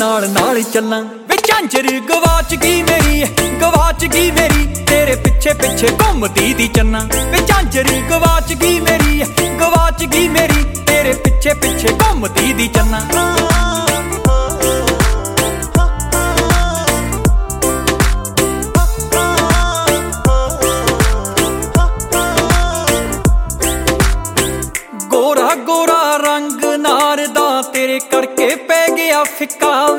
नाल नाल चलां वे झांजर गवाच गई मेरी तेरे पिछे पिछे घूमदी दी चन्ना वे झांजर गवाच गई मेरी तेरे पिछे पिछे घूमदी दी चन्ना। गोरा गोरा रंग नार दा तेरे करके पै गया फिक्का